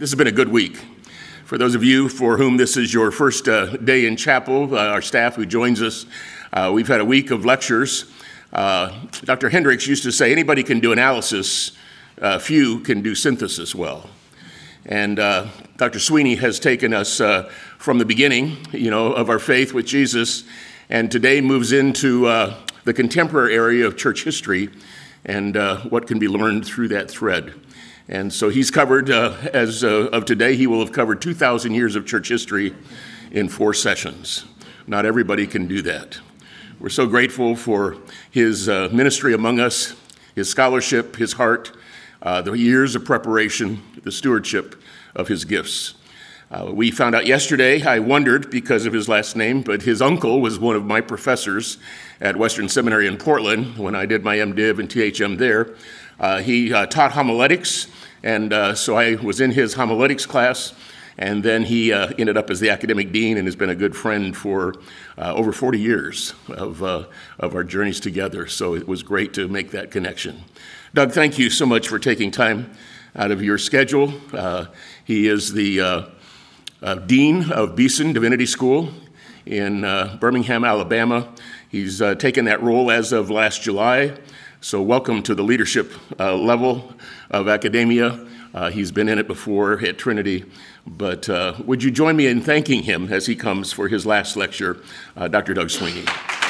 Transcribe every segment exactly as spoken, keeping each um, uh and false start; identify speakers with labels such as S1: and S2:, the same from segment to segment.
S1: This has been a good week. For those of you for whom this is your first uh, day in chapel, uh, our staff who joins us, uh, we've had a week of lectures. Uh, Doctor Hendricks used to say, anybody can do analysis, uh, few can do synthesis well. And uh, Doctor Sweeney has taken us uh, from the beginning, you know, of our faith with Jesus, and today moves into uh, the contemporary area of church history and uh, what can be learned through that thread. And so he's covered, uh, as uh, of today, he will have covered two thousand years of church history in four sessions. Not everybody can do that. We're so grateful for his uh, ministry among us, his scholarship, his heart, uh, the years of preparation, the stewardship of his gifts. Uh, we found out yesterday, I wondered because of his last name, but his uncle was one of my professors at Western Seminary in Portland when I did my MDiv and T H M there. Uh, he uh, taught homiletics, and uh, so I was in his homiletics class, and then he uh, ended up as the academic dean and has been a good friend for uh, over forty years of, uh, of our journeys together, so it was great to make that connection. Doug, thank you so much for taking time out of your schedule. Uh, he is the uh, uh, dean of Beeson Divinity School in uh, Birmingham, Alabama. He's uh, taken that role as of last July. So welcome to the leadership uh, level of academia. Uh, he's been in it before at Trinity, but uh, would you join me in thanking him as he comes for his last lecture, uh, Doctor Doug Sweeney.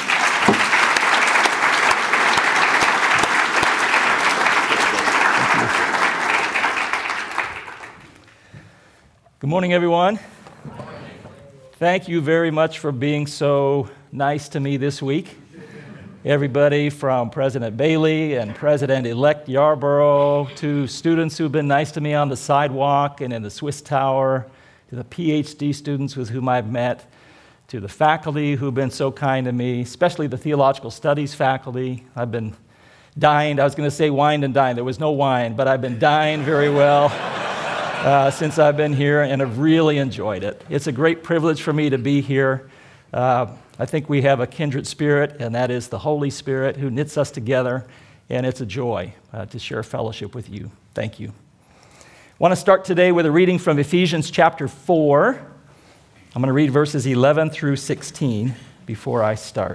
S2: Good morning, everyone. Thank you very much for being so nice to me this week. Everybody from President Bailey and President-elect Yarborough to students who've been nice to me on the sidewalk and in the Swiss Tower, to the P H D students with whom I've met, to the faculty who've been so kind to me, especially the theological studies faculty. I've been dined, I was going to say wined and dined. There was no wine, but I've been dined very well uh, since I've been here and have really enjoyed it. It's a great privilege for me to be here. Uh, I think we have a kindred spirit, and that is the Holy Spirit who knits us together, and it's a joy uh, to share fellowship with you. Thank you. I want to start today with a reading from Ephesians chapter four. I'm going to read verses eleven through sixteen before I start.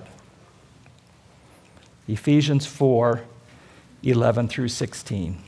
S2: Ephesians four, eleven through sixteen.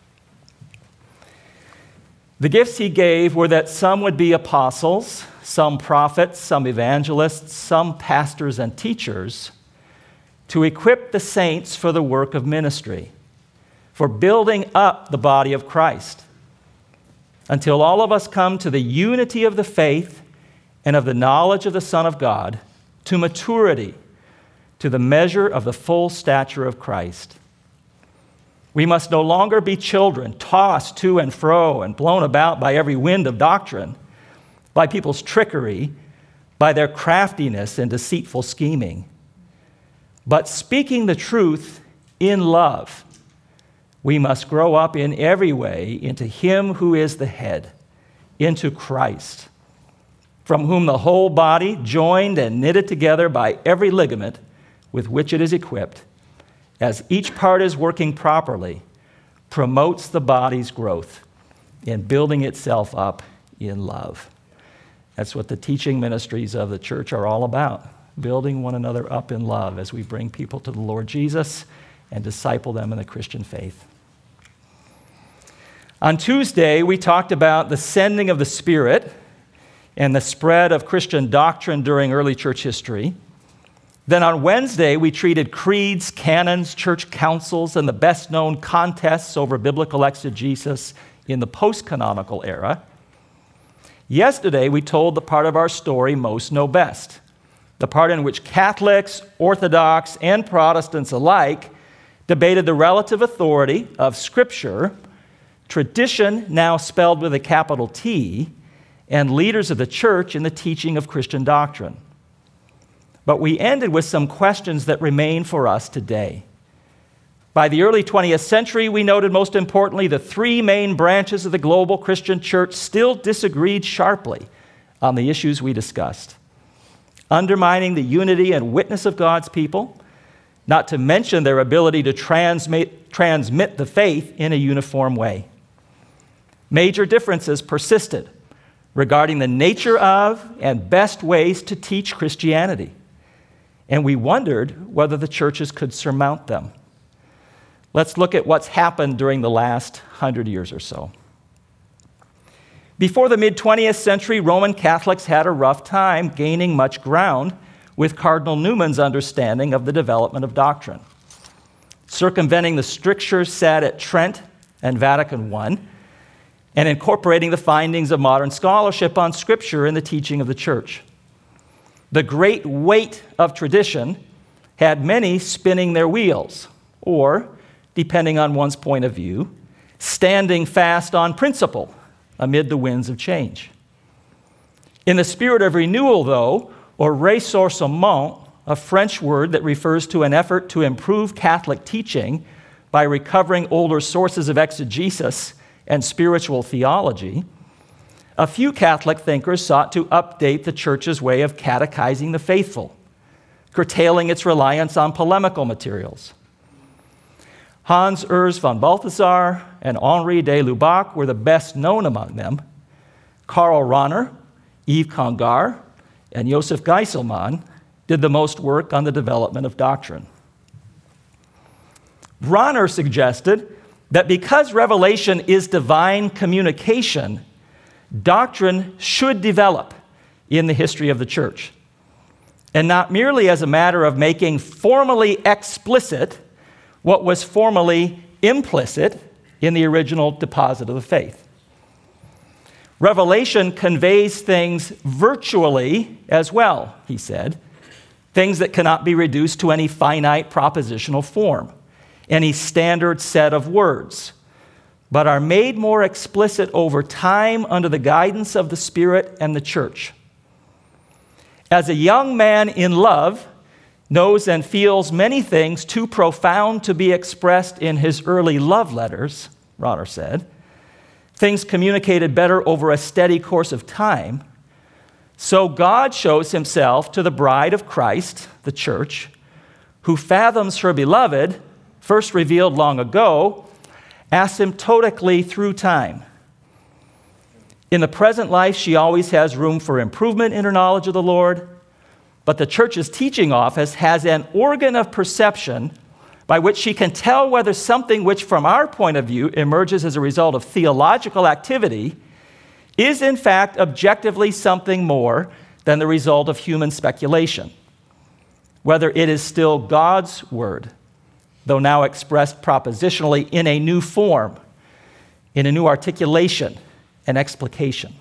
S2: The gifts he gave were that some would be apostles, some prophets, some evangelists, some pastors and teachers, to equip the saints for the work of ministry, for building up the body of Christ, until all of us come to the unity of the faith and of the knowledge of the Son of God, to maturity, to the measure of the full stature of Christ. We must no longer be children, tossed to and fro and blown about by every wind of doctrine, by people's trickery, by their craftiness and deceitful scheming. But speaking the truth in love, we must grow up in every way into Him who is the head, into Christ, from whom the whole body, joined and knitted together by every ligament with which it is equipped, as each part is working properly, promotes the body's growth in building itself up in love. That's what the teaching ministries of the church are all about, building one another up in love as we bring people to the Lord Jesus and disciple them in the Christian faith. On Tuesday, we talked about the sending of the Spirit and the spread of Christian doctrine during early church history. Then on Wednesday, we treated creeds, canons, church councils, and the best-known contests over biblical exegesis in the post-canonical era. Yesterday, we told the part of our story most know best, the part in which Catholics, Orthodox, and Protestants alike debated the relative authority of Scripture, tradition, now spelled with a capital T, and leaders of the church in the teaching of Christian doctrine. But we ended with some questions that remain for us today. By the early twentieth century, we noted most importantly the three main branches of the global Christian church still disagreed sharply on the issues we discussed, undermining the unity and witness of God's people, not to mention their ability to transmit, transmit the faith in a uniform way. major differences persisted regarding the nature of and best ways to teach Christianity, and we wondered whether the churches could surmount them. Let's look at what's happened during the last hundred years or so. Before the mid-twentieth century, Roman Catholics had a rough time gaining much ground with Cardinal Newman's understanding of the development of doctrine. Circumventing the strictures set at Trent and Vatican One, and incorporating the findings of modern scholarship on Scripture in the teaching of the Church. The great weight of tradition had many spinning their wheels, or, depending on one's point of view, standing fast on principle amid the winds of change. In the spirit of renewal, though, or ressourcement, a French word that refers to an effort to improve Catholic teaching by recovering older sources of exegesis and spiritual theology, a few Catholic thinkers sought to update the Church's way of catechizing the faithful, curtailing its reliance on polemical materials. Hans Urs von Balthasar and Henri de Lubac were the best known among them. Karl Rahner, Yves Congar, and Josef Geiselmann did the most work on the development of doctrine. Rahner suggested that because revelation is divine communication, doctrine should develop in the history of the Church, and not merely as a matter of making formally explicit what was formally implicit in the original deposit of the faith. Revelation conveys things virtually as well, he said, things that cannot be reduced to any finite propositional form, any standard set of words, but are made more explicit over time under the guidance of the Spirit and the Church. As a young man in love knows and feels many things too profound to be expressed in his early love letters, Rahner said, things communicated better over a steady course of time, so God shows himself to the bride of Christ, the Church, who fathoms her beloved, first revealed long ago, asymptotically through time. In the present life, she always has room for improvement in her knowledge of the Lord, but the Church's teaching office has an organ of perception by which she can tell whether something which, from our point of view, emerges as a result of theological activity is, in fact, objectively something more than the result of human speculation, whether it is still God's word, though now expressed propositionally in a new form, in a new articulation and explication.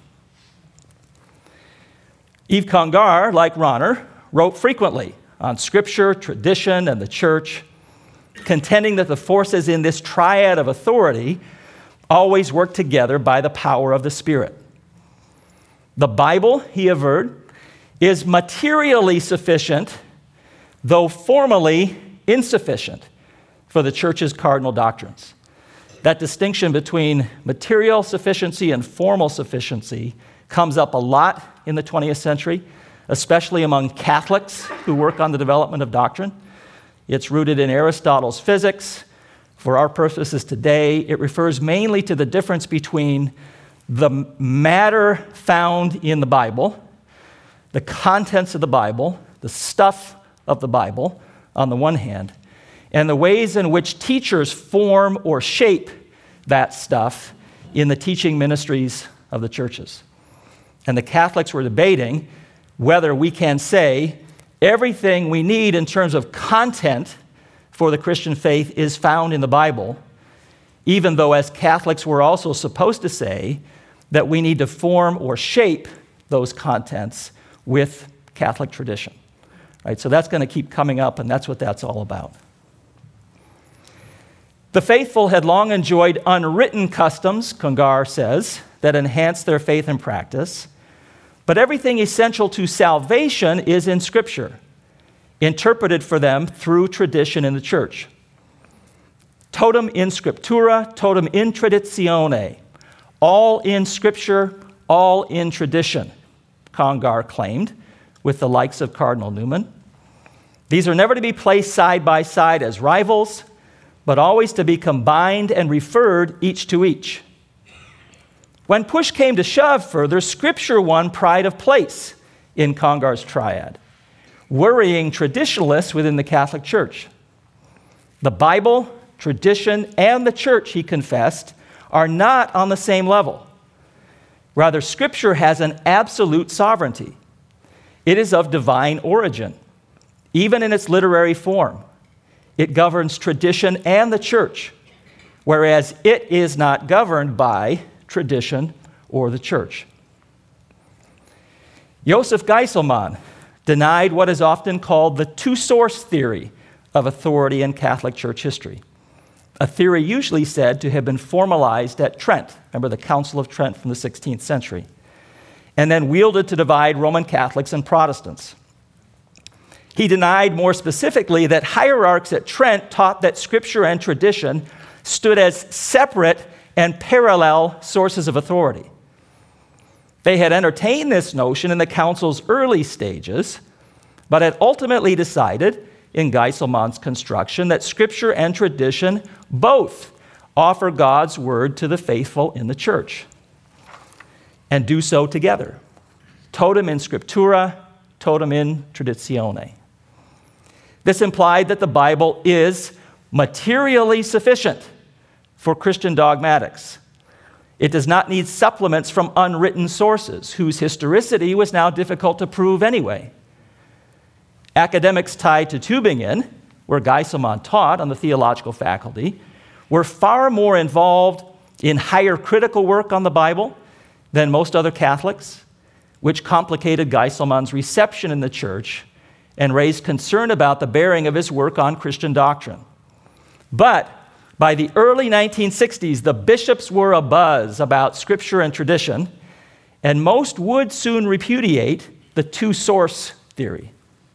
S2: Yves Congar, like Rahner, wrote frequently on Scripture, tradition, and the Church, contending that the forces in this triad of authority always work together by the power of the Spirit. The Bible, he averred, is materially sufficient, though formally insufficient, for the Church's cardinal doctrines. That distinction between material sufficiency and formal sufficiency comes up a lot in the twentieth century, especially among Catholics who work on the development of doctrine. It's rooted in Aristotle's physics. For our purposes today, it refers mainly to the difference between the matter found in the Bible, the contents of the Bible, the stuff of the Bible, on the one hand, and the ways in which teachers form or shape that stuff in the teaching ministries of the churches. And the Catholics were debating whether we can say everything we need in terms of content for the Christian faith is found in the Bible, even though as Catholics we're also supposed to say that we need to form or shape those contents with Catholic tradition. Right? So that's going to keep coming up, and that's what that's all about. The faithful had long enjoyed unwritten customs, Congar says, that enhanced their faith and practice, but everything essential to salvation is in Scripture, interpreted for them through tradition in the Church. Totum in scriptura, totum in traditione. All in Scripture, all in tradition, Congar claimed, with the likes of Cardinal Newman. These are never to be placed side by side as rivals, but always to be combined and referred each to each. When push came to shove further, Scripture won pride of place in Congar's triad, worrying traditionalists within the Catholic Church. The Bible, tradition, and the Church, he confessed, are not on the same level. Rather, Scripture has an absolute sovereignty. It is of divine origin, even in its literary form. It governs tradition and the Church, whereas it is not governed by tradition or the Church. Joseph Geiselman denied what is often called the two-source theory of authority in Catholic Church history, a theory usually said to have been formalized at Trent, remember the Council of Trent from the sixteenth century, and then wielded to divide Roman Catholics and Protestants. He denied more specifically that hierarchs at Trent taught that Scripture and tradition stood as separate and parallel sources of authority. They had entertained this notion in the council's early stages, but had ultimately decided, in Geiselman's construction, that Scripture and tradition both offer God's word to the faithful in the Church, and do so together. Totum in scriptura, totum in traditione. This implied that the Bible is materially sufficient for Christian dogmatics. It does not need supplements from unwritten sources, whose historicity was now difficult to prove anyway. Academics tied to Tübingen, where Geiselman taught on the theological faculty, were far more involved in higher critical work on the Bible than most other Catholics, which complicated Geiselman's reception in the Church and raised concern about the bearing of his work on Christian doctrine. But by the early nineteen sixties, the bishops were abuzz about Scripture and tradition, and most would soon repudiate the two-source theory.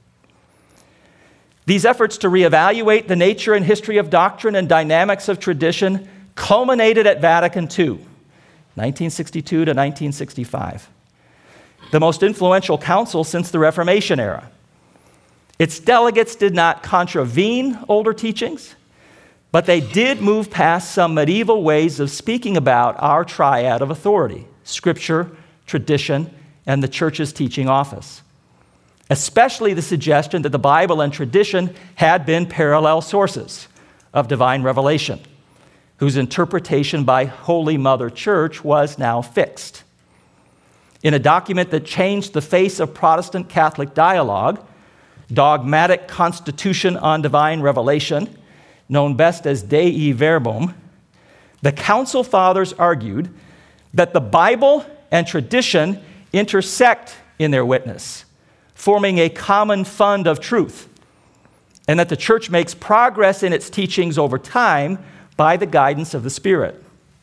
S2: These efforts to reevaluate the nature and history of doctrine and dynamics of tradition culminated at Vatican Two, nineteen sixty-two to nineteen sixty-five, the most influential council since the Reformation era. Its delegates did not contravene older teachings, but they did move past some medieval ways of speaking about our triad of authority, Scripture, tradition, and the Church's teaching office, especially the suggestion that the Bible and tradition had been parallel sources of divine revelation, whose interpretation by Holy Mother Church was now fixed. In a document that changed the face of Protestant Catholic dialogue, Dogmatic Constitution on Divine Revelation, known best as Dei Verbum, the Council Fathers argued that the Bible and tradition intersect in their witness, forming a common fund of truth, and that the Church makes progress in its teachings over time by the guidance of the Spirit.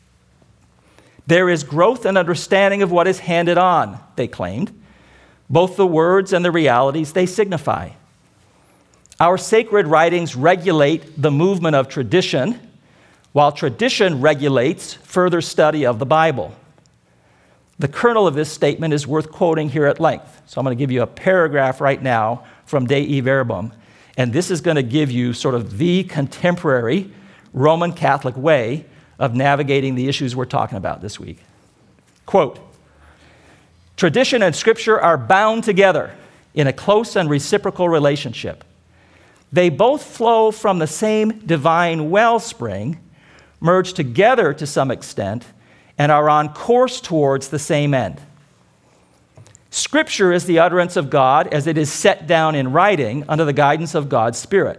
S2: There is growth and understanding of what is handed on, they claimed, both the words and the realities they signify. Our sacred writings regulate the movement of tradition, while tradition regulates further study of the Bible. The kernel of this statement is worth quoting here at length. So I'm going to give you a paragraph right now from Dei Verbum, and this is going to give you sort of the contemporary Roman Catholic way of navigating the issues we're talking about this week. Quote, "Tradition and Scripture are bound together in a close and reciprocal relationship. They both flow from the same divine wellspring, merge together to some extent, and are on course towards the same end. Scripture is the utterance of God as it is set down in writing under the guidance of God's Spirit.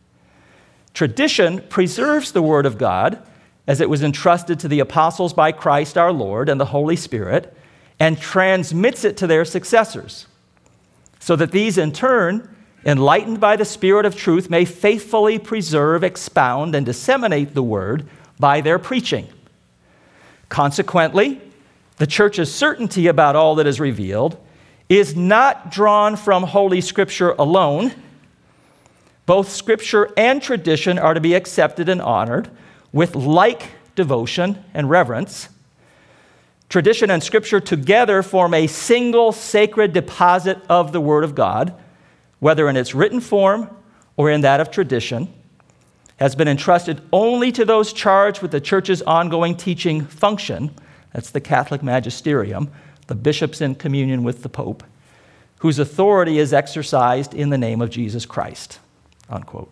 S2: Tradition preserves the Word of God as it was entrusted to the apostles by Christ our Lord and the Holy Spirit, and transmits it to their successors, so that these in turn, enlightened by the Spirit of truth, may faithfully preserve, expound, and disseminate the Word by their preaching. Consequently, the Church's certainty about all that is revealed is not drawn from Holy Scripture alone. Both Scripture and tradition are to be accepted and honored with like devotion and reverence. Tradition and Scripture together form a single sacred deposit of the Word of God, whether in its written form or in that of tradition, has been entrusted only to those charged with the Church's ongoing teaching function that's the Catholic magisterium, the bishops in communion with the Pope, whose authority is exercised in the name of Jesus Christ, unquote.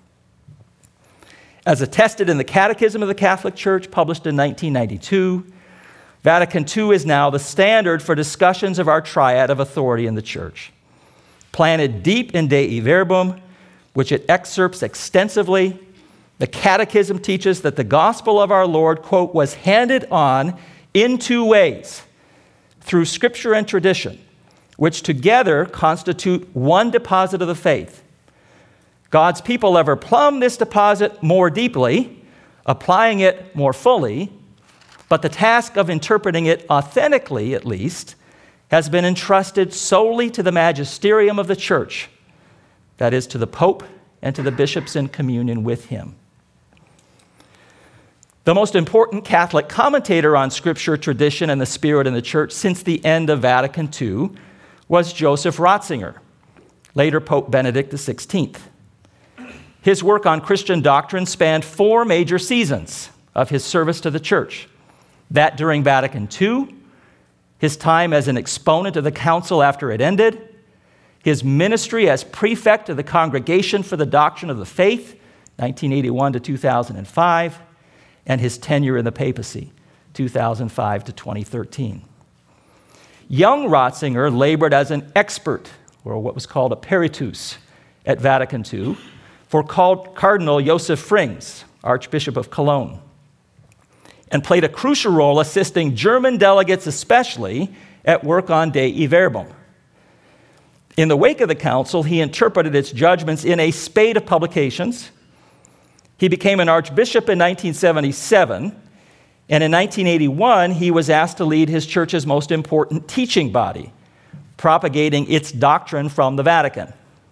S2: As attested in the Catechism of the Catholic Church, published in nineteen ninety-two, Vatican Two is now the standard for discussions of our triad of authority in the Church. Planted deep in Dei Verbum, which it excerpts extensively, the Catechism teaches that the gospel of our Lord, quote, was handed on in two ways, through Scripture and tradition, which together constitute one deposit of the faith. God's people ever plumb this deposit more deeply, applying it more fully, but the task of interpreting it authentically, at least, has been entrusted solely to the magisterium of the Church, that is, to the Pope and to the bishops in communion with him. The most important Catholic commentator on Scripture, tradition, and the Spirit in the Church since the end of Vatican Two was Joseph Ratzinger, later Pope Benedict the sixteenth. His work on Christian doctrine spanned four major seasons of his service to the Church. That during Vatican Two, his time as an exponent of the Council after it ended, his ministry as prefect of the Congregation for the Doctrine of the Faith, nineteen eighty-one to two thousand five, and his tenure in the papacy, two thousand five to twenty thirteen. Young Ratzinger labored as an expert, or what was called a peritus, at Vatican Two, for Cardinal Joseph Frings, Archbishop of Cologne, and played a crucial role assisting German delegates especially at work on Dei Verbum. In the wake of the council, he interpreted its judgments in a spate of publications. He became an archbishop in nineteen seventy-seven, and in nineteen eighty-one, he was asked to lead his church's most important teaching body, propagating its doctrine from the Vatican.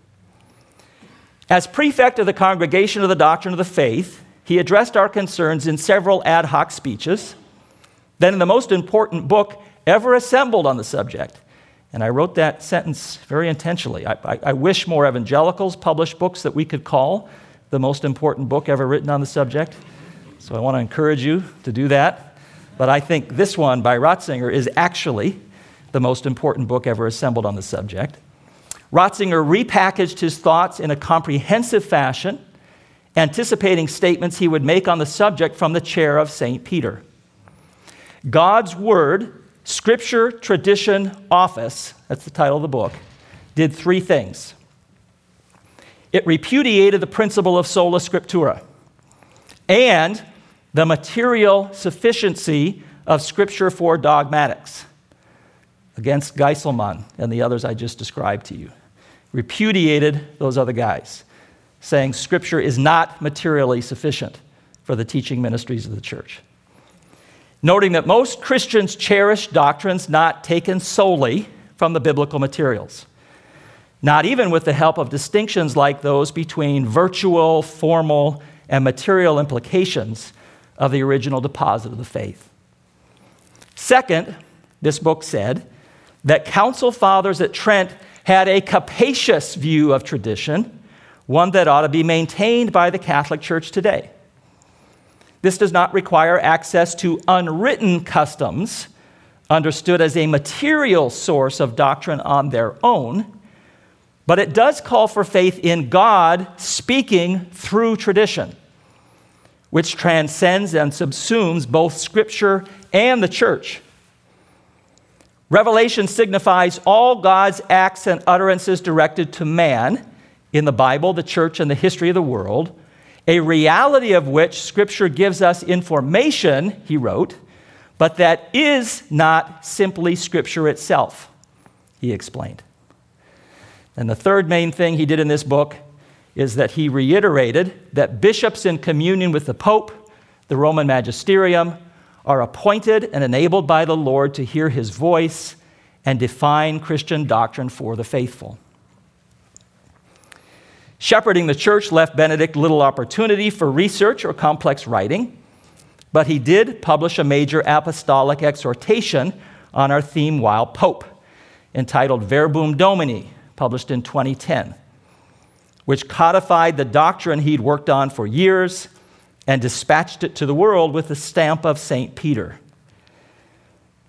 S2: As prefect of the Congregation of the Doctrine of the Faith, he addressed our concerns in several ad hoc speeches, then in the most important book ever assembled on the subject. And I wrote that sentence very intentionally. I, I, I wish more evangelicals published books that we could call the most important book ever written on the subject. So I want to encourage you to do that. But I think this one by Ratzinger is actually the most important book ever assembled on the subject. Ratzinger repackaged his thoughts in a comprehensive fashion, anticipating statements he would make on the subject from the chair of Saint Peter. God's Word, Scripture, Tradition, Office, that's the title of the book, did three things. It repudiated the principle of sola scriptura and the material sufficiency of Scripture for dogmatics against Geiselman and the others I just described to you. Repudiated those other guys, saying Scripture is not materially sufficient for the teaching ministries of the church. Noting that most Christians cherish doctrines not taken solely from the biblical materials, not even with the help of distinctions like those between virtual, formal, and material implications of the original deposit of the faith. Second, this book said that council fathers at Trent had a capacious view of tradition, one that ought to be maintained by the Catholic Church today. This does not require access to unwritten customs, understood as a material source of doctrine on their own, but it does call for faith in God speaking through tradition, which transcends and subsumes both Scripture and the Church. Revelation signifies all God's acts and utterances directed to man in the Bible, the Church, and the history of the world, a reality of which Scripture gives us information, he wrote, but that is not simply Scripture itself, he explained. And the third main thing he did in this book is that he reiterated that bishops in communion with the Pope, the Roman magisterium, are appointed and enabled by the Lord to hear his voice and define Christian doctrine for the faithful. Shepherding the church left Benedict little opportunity for research or complex writing, but he did publish a major apostolic exhortation on our theme while Pope, entitled Verbum Domini, published in twenty ten, which codified the doctrine he'd worked on for years and dispatched it to the world with the stamp of Saint Peter.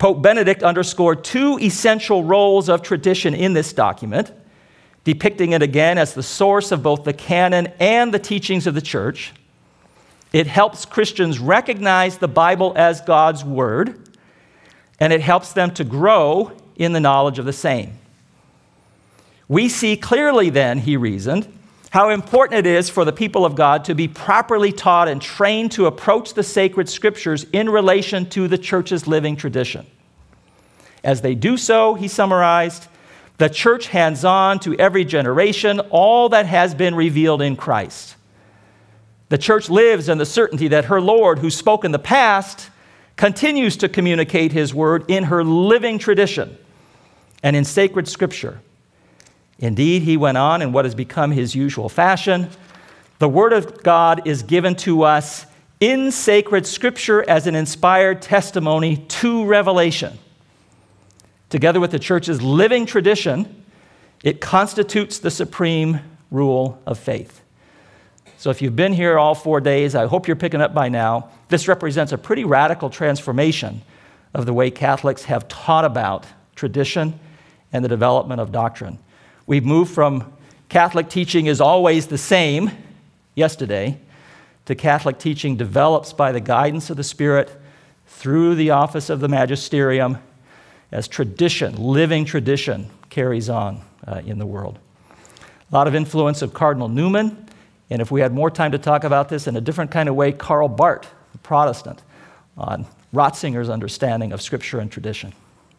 S2: Pope Benedict underscored two essential roles of tradition in this document, depicting it again as the source of both the canon and the teachings of the church. It helps Christians recognize the Bible as God's word, and it helps them to grow in the knowledge of the same. We see clearly then, he reasoned, how important it is for the people of God to be properly taught and trained to approach the sacred scriptures in relation to the church's living tradition. As they do so, he summarized, the church hands on to every generation all that has been revealed in Christ. The church lives in the certainty that her Lord, who spoke in the past, continues to communicate his word in her living tradition and in sacred scripture. Indeed, he went on in what has become his usual fashion. The word of God is given to us in sacred scripture as an inspired testimony to revelation. Together with the church's living tradition, it constitutes the supreme rule of faith. So if you've been here all four days, I hope you're picking up by now, this represents a pretty radical transformation of the way Catholics have taught about tradition and the development of doctrine. We've moved from Catholic teaching is always the same yesterday to Catholic teaching develops by the guidance of the Spirit through the office of the magisterium as tradition, living tradition, carries on uh, in the world. A lot of influence of Cardinal Newman, and if we had more time to talk about this in a different kind of way, Karl Barth, the Protestant, on Ratzinger's understanding of Scripture and tradition.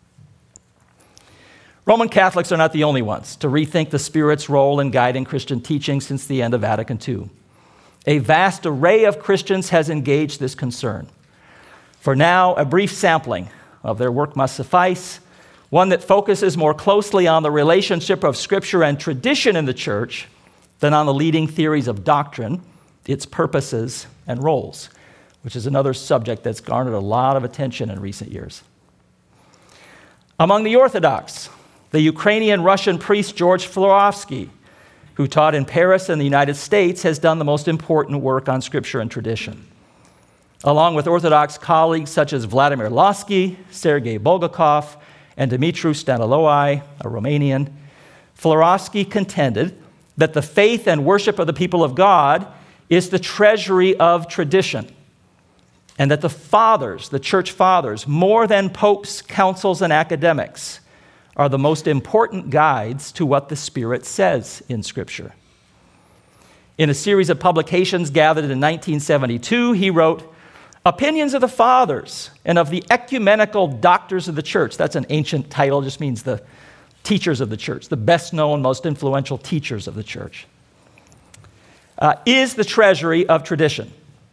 S2: Roman Catholics are not the only ones to rethink the Spirit's role in guiding Christian teaching since the end of Vatican Two. A vast array of Christians has engaged this concern. For now, a brief sampling of their work must suffice, one that focuses more closely on the relationship of Scripture and tradition in the Church than on the leading theories of doctrine, its purposes and roles, which is another subject that's garnered a lot of attention in recent years. Among the Orthodox, the Ukrainian-Russian priest George Florovsky, who taught in Paris and the United States, has done the most important work on Scripture and tradition. Along with Orthodox colleagues such as Vladimir Lossky, Sergei Bulgakov, and Dumitru Staniloae, a Romanian, Florovsky contended that the faith and worship of the people of God is the treasury of tradition, and that the fathers, the church fathers, more than popes, councils, and academics, are the most important guides to what the Spirit says in Scripture. In a series of publications gathered in nineteen seventy-two, he wrote, "Opinions of the Fathers and of the ecumenical doctors of the church," that's an ancient title, just means the teachers of the church, the best-known, most influential teachers of the church, uh, is the treasury of tradition.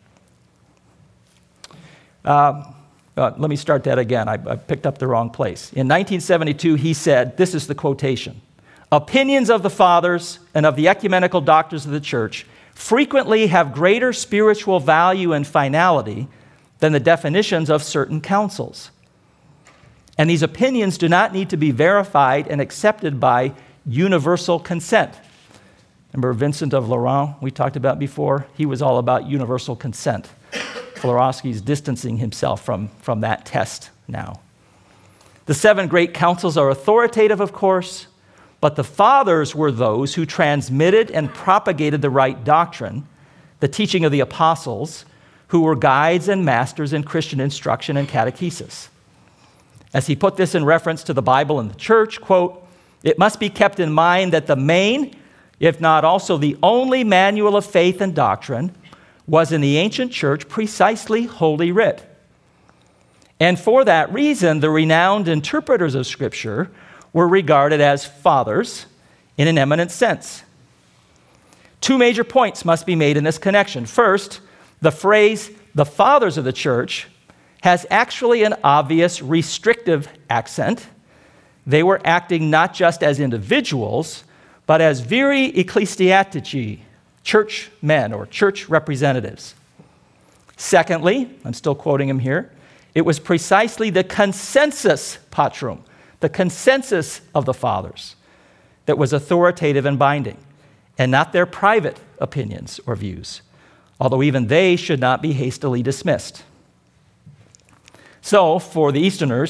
S2: Uh, uh, let me start that again. I, I picked up the wrong place. In nineteen seventy-two, he said, this is the quotation, "Opinions of the Fathers and of the ecumenical doctors of the church frequently have greater spiritual value and finality than the definitions of certain councils. And these opinions do not need to be verified and accepted by universal consent." Remember Vincent of Lerins we talked about before? He was all about universal consent. Florovsky's distancing himself from, from that test now. The seven great councils are authoritative, of course, but the fathers were those who transmitted and propagated the right doctrine, the teaching of the apostles, who were guides and masters in Christian instruction and catechesis. As he put this in reference to the Bible and the church, quote, "It must be kept in mind that the main, if not also the only manual of faith and doctrine was in the ancient church precisely Holy Writ. And for that reason, the renowned interpreters of Scripture were regarded as fathers in an eminent sense. Two major points must be made in this connection. First, the phrase, the fathers of the church, has actually an obvious restrictive accent. They were acting not just as individuals, but as viri ecclesiastici, church men or church representatives. Secondly, I'm still quoting him here, it was precisely the consensus patrum, the consensus of the fathers, that was authoritative and binding, and not their private opinions or views, although even they should not be hastily dismissed. So, for the Easterners,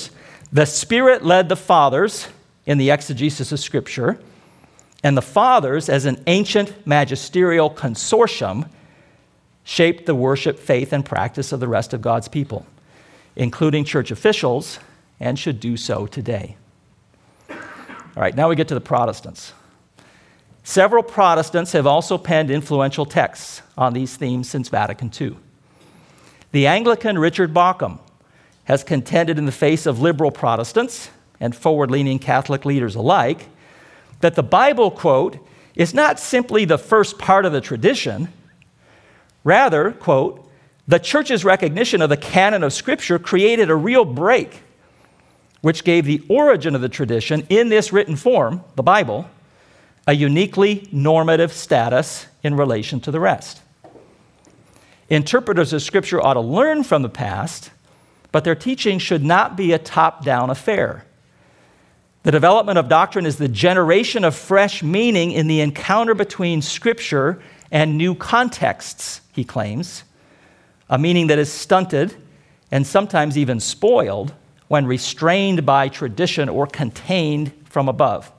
S2: The Spirit led the fathers in the exegesis of Scripture, and the fathers, as an ancient magisterial consortium, shaped the worship, faith, and practice of the rest of God's people, including church officials, and should do so today. All right, now we get to the Protestants. Several Protestants have also penned influential texts on these themes since Vatican Two. The Anglican Richard Bauckham has contended in the face of liberal Protestants and forward-leaning Catholic leaders alike that the Bible, quote, is not simply the first part of the tradition. Rather, quote, the Church's recognition of the canon of Scripture created a real break, which gave the origin of the tradition in this written form, the Bible, a uniquely normative status in relation to the rest. Interpreters of Scripture ought to learn from the past, but their teaching should not be a top-down affair. The development of doctrine is the generation of fresh meaning in the encounter between Scripture and new contexts, he claims, a meaning that is stunted and sometimes even spoiled when restrained by tradition or contained from above.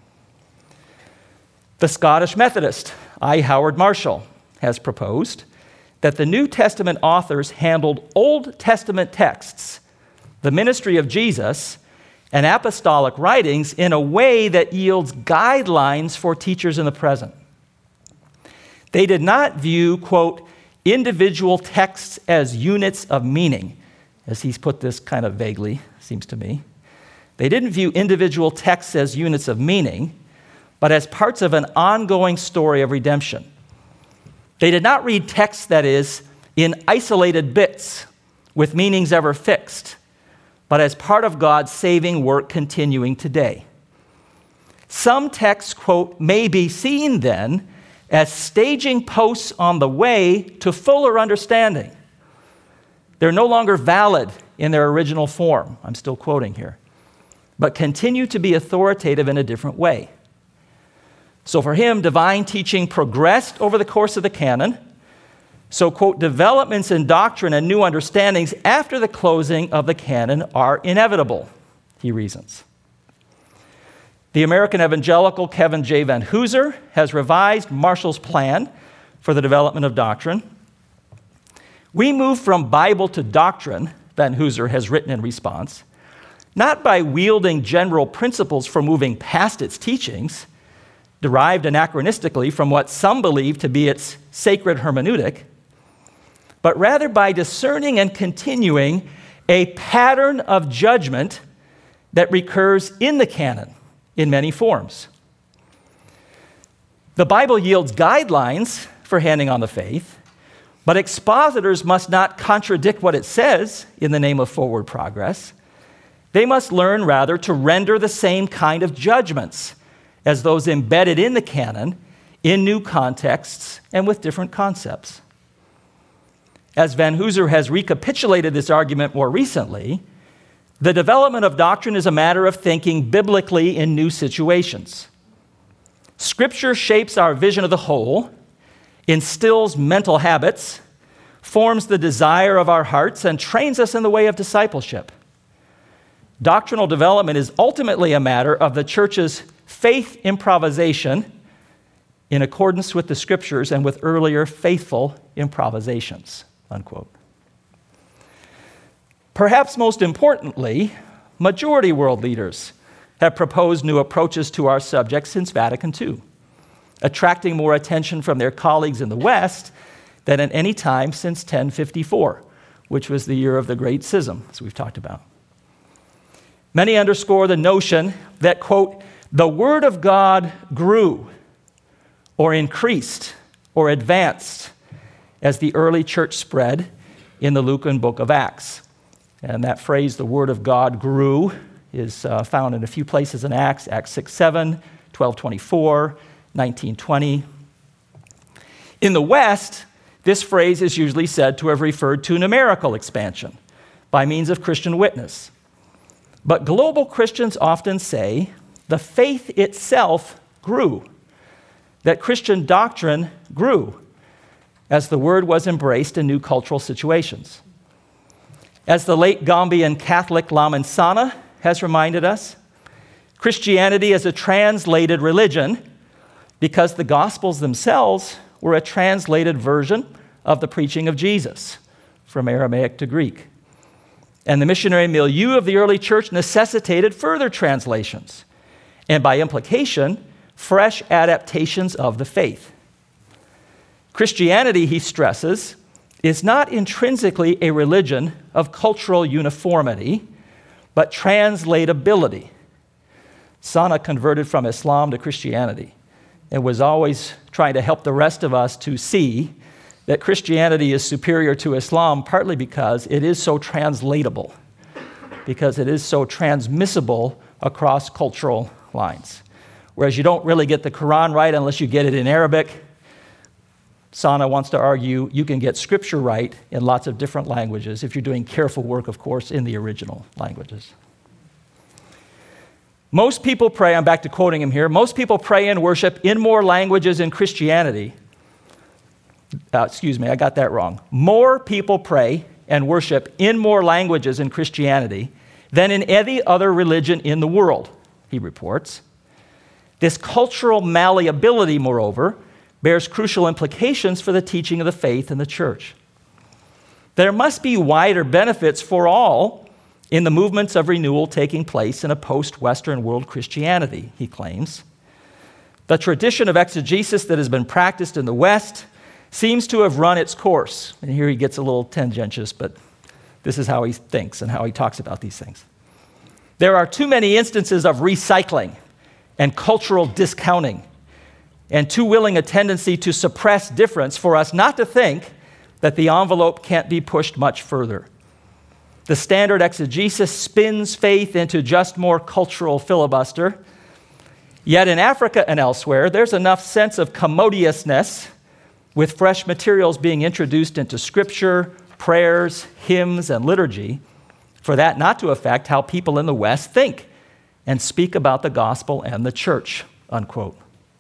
S2: The Scottish Methodist, I. Howard Marshall, has proposed that the New Testament authors handled Old Testament texts, the ministry of Jesus, and apostolic writings in a way that yields guidelines for teachers in the present. They did not view, quote, individual texts as units of meaning, as he's put this kind of vaguely, seems to me. They didn't view individual texts as units of meaning, but as parts of an ongoing story of redemption. They did not read texts, that is, in isolated bits with meanings ever fixed, but as part of God's saving work continuing today. Some texts, quote, may be seen then as staging posts on the way to fuller understanding. They're no longer valid in their original form, I'm still quoting here, but continue to be authoritative in a different way. So for him, divine teaching progressed over the course of the canon. So, quote, developments in doctrine and new understandings after the closing of the canon are inevitable, he reasons. The American evangelical Kevin J. Van Hooser has revised Marshall's plan for the development of doctrine. We move from Bible to doctrine, Van Hooser has written in response, not by wielding general principles for moving past its teachings, derived anachronistically from what some believe to be its sacred hermeneutic, but rather by discerning and continuing a pattern of judgment that recurs in the canon in many forms. The Bible yields guidelines for handing on the faith, but expositors must not contradict what it says in the name of forward progress. They must learn, rather, to render the same kind of judgments as those embedded in the canon in new contexts and with different concepts. As Van Hooser has recapitulated this argument more recently, the development of doctrine is a matter of thinking biblically in new situations. Scripture shapes our vision of the whole, instills mental habits, forms the desire of our hearts, and trains us in the way of discipleship. Doctrinal development is ultimately a matter of the church's faith improvisation in accordance with the Scriptures and with earlier faithful improvisations, unquote. Perhaps most importantly, majority world leaders have proposed new approaches to our subject since Vatican Two, attracting more attention from their colleagues in the West than at any time since ten fifty-four, which was the year of the Great Schism, as we've talked about. Many underscore the notion that, quote, the Word of God grew or increased or advanced as the early church spread in the Lucan book of Acts. And that phrase, the Word of God grew, is uh, found in a few places in Acts, Acts six seven, twelve twenty-four, nineteen twenty. In the West, this phrase is usually said to have referred to numerical expansion by means of Christian witness. But global Christians often say the faith itself grew, that Christian doctrine grew as the word was embraced in new cultural situations. As the late Gambian Catholic Lamansana has reminded us. Christianity is a translated religion because the Gospels themselves were a translated version of the preaching of Jesus from Aramaic to Greek. And the missionary milieu of the early church necessitated further translations, and by implication, fresh adaptations of the faith. Christianity, he stresses, is not intrinsically a religion of cultural uniformity, but translatability. Sana converted from Islam to Christianity and was always trying to help the rest of us to see that Christianity is superior to Islam, partly because it is so translatable, because it is so transmissible across cultural lines. Whereas you don't really get the Quran right unless you get it in Arabic. Sana wants to argue you can get Scripture right in lots of different languages if you're doing careful work, of course, in the original languages. Most people pray, I'm back to quoting him here, most people pray and worship in more languages in Christianity. Uh, excuse me, I got that wrong. More people pray and worship in more languages in Christianity than in any other religion in the world, he reports. This cultural malleability, moreover, bears crucial implications for the teaching of the faith in the church. There must be wider benefits for all in the movements of renewal taking place in a post-Western world Christianity, he claims. The tradition of exegesis that has been practiced in the West seems to have run its course. And here he gets a little tendentious, but this is how he thinks and how he talks about these things. There are too many instances of recycling and cultural discounting, and too willing a tendency to suppress difference for us not to think that the envelope can't be pushed much further. The standard exegesis spins faith into just more cultural filibuster. Yet in Africa and elsewhere, there's enough sense of commodiousness with fresh materials being introduced into scripture, prayers, hymns, and liturgy for that not to affect how people in the West think and speak about the gospel and the church, unquote.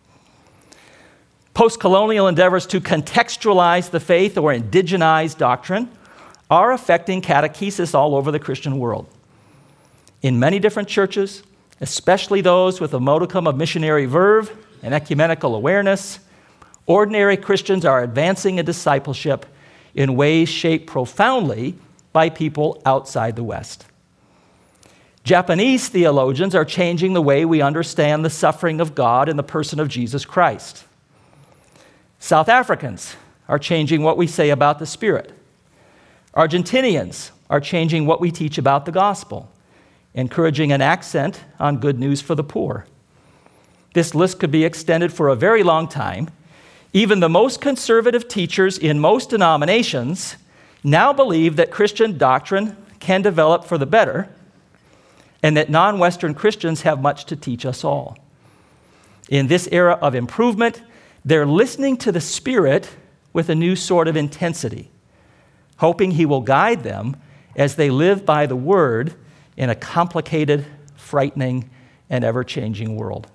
S2: Post-colonial endeavors to contextualize the faith or indigenize doctrine are affecting catechesis all over the Christian world. In many different churches, especially those with a modicum of missionary verve and ecumenical awareness, ordinary Christians are advancing in discipleship in ways shaped profoundly by people outside the West. Japanese theologians are changing the way we understand the suffering of God in the person of Jesus Christ. South Africans are changing what we say about the Spirit. Argentinians are changing what we teach about the gospel, encouraging an accent on good news for the poor. This list could be extended for a very long time. Even the most conservative teachers in most denominations now believe that Christian doctrine can develop for the better and that non-Western Christians have much to teach us all. In this era of improvement, they're listening to the Spirit with a new sort of intensity, hoping He will guide them as they live by the Word in a complicated, frightening, and ever-changing world.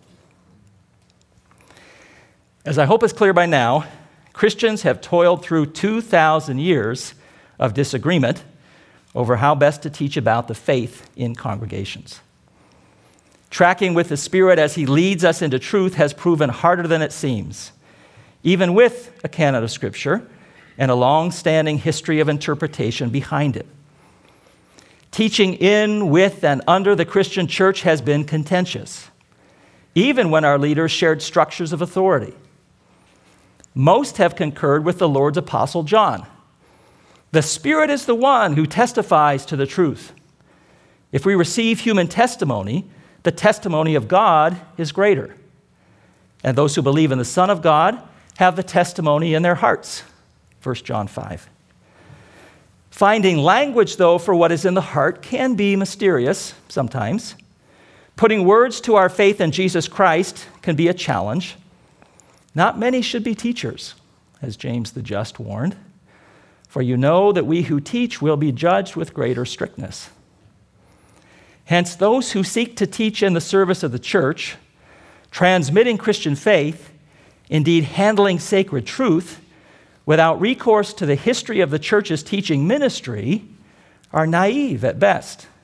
S2: As I hope is clear by now, Christians have toiled through two thousand years of disagreement over how best to teach about the faith in congregations. Tracking with the Spirit as He leads us into truth has proven harder than it seems, even with a canon of Scripture and a long-standing history of interpretation behind it. Teaching in, with, and under the Christian church has been contentious, even when our leaders shared structures of authority. Most have concurred with the Lord's apostle John. The Spirit is the one who testifies to the truth. If we receive human testimony, the testimony of God is greater. And those who believe in the Son of God have the testimony in their hearts. First John five. Finding language, though, for what is in the heart can be mysterious sometimes. Putting words to our faith in Jesus Christ can be a challenge. Not many should be teachers, as James the Just warned, for you know that we who teach will be judged with greater strictness. Hence, those who seek to teach in the service of the church, transmitting Christian faith, indeed handling sacred truth, without recourse to the history of the church's teaching ministry, are naive at best.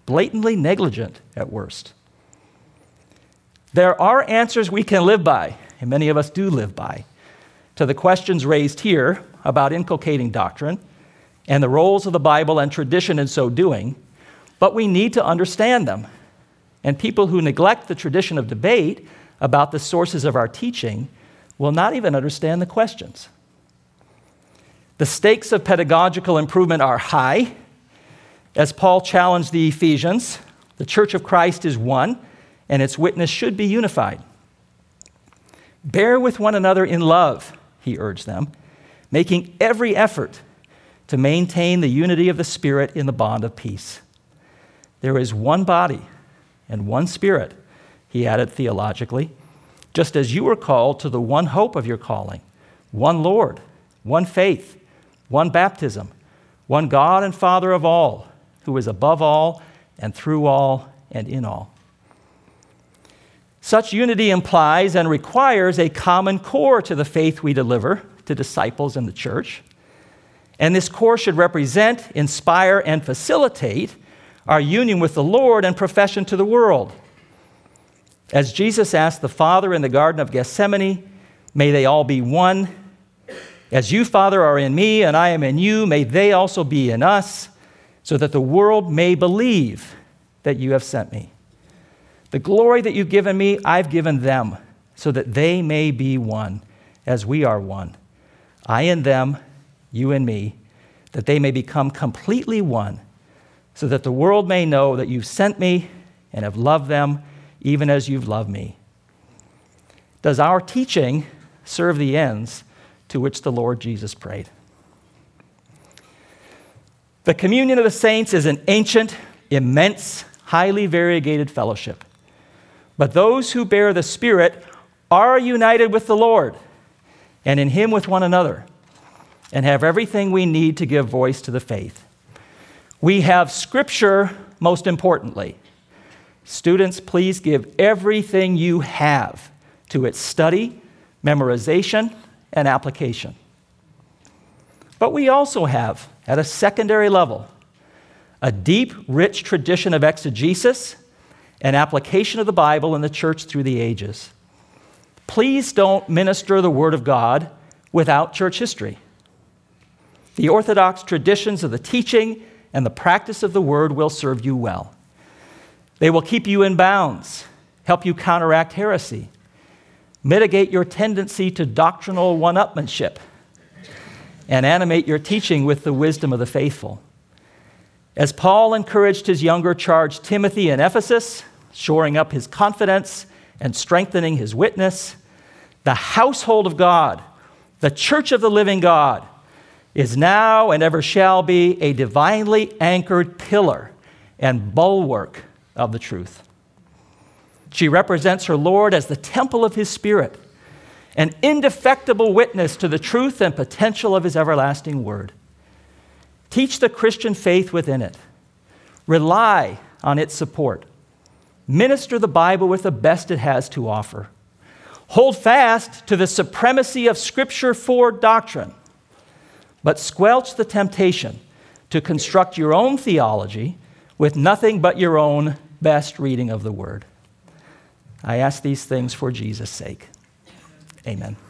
S2: blatantly negligent at worst. There are answers we can live by, and many of us do live by, to the questions raised here about inculcating doctrine and the roles of the Bible and tradition in so doing, but we need to understand them. And people who neglect the tradition of debate about the sources of our teaching will not even understand the questions. The stakes of pedagogical improvement are high. As Paul challenged the Ephesians, the Church of Christ is one, and its witness should be unified. Bear with one another in love, he urged them, making every effort to maintain the unity of the Spirit in the bond of peace. There is one body and one Spirit, he added theologically, just as you were called to the one hope of your calling, one Lord, one faith, one baptism, one God and Father of all, who is above all and through all and in all. Such unity implies and requires a common core to the faith we deliver to disciples in the church. And this core should represent, inspire, and facilitate our union with the Lord and profession to the world. As Jesus asked the Father in the Garden of Gethsemane, may they all be one. As you, Father, are in me and I am in you, may they also be in us, so that the world may believe that you have sent me. The glory that you've given me, I've given them, so that they may be one, as we are one. I and them, you and me, that they may become completely one, so that the world may know that you've sent me and have loved them, even as you've loved me. Does our teaching serve the ends to which the Lord Jesus prayed? The communion of the saints is an ancient, immense, highly variegated fellowship. But those who bear the Spirit are united with the Lord and in Him with one another, and have everything we need to give voice to the faith. We have Scripture, most importantly. Students, please give everything you have to its study, memorization, and application. But we also have, at a secondary level, a deep, rich tradition of exegesis and application of the Bible in the church through the ages. Please don't minister the Word of God without church history. The orthodox traditions of the teaching and the practice of the Word will serve you well. They will keep you in bounds, help you counteract heresy, mitigate your tendency to doctrinal one-upmanship, and animate your teaching with the wisdom of the faithful. As Paul encouraged his younger charge Timothy in Ephesus, shoring up his confidence and strengthening his witness, the household of God, the church of the living God, is now and ever shall be a divinely anchored pillar and bulwark of the truth. She represents her Lord as the temple of His Spirit, an indefectible witness to the truth and potential of His everlasting Word. Teach the Christian faith within it. Rely on its support. Minister the Bible with the best it has to offer. Hold fast to the supremacy of Scripture for doctrine, but squelch the temptation to construct your own theology with nothing but your own best reading of the Word. I ask these things for Jesus' sake. Amen.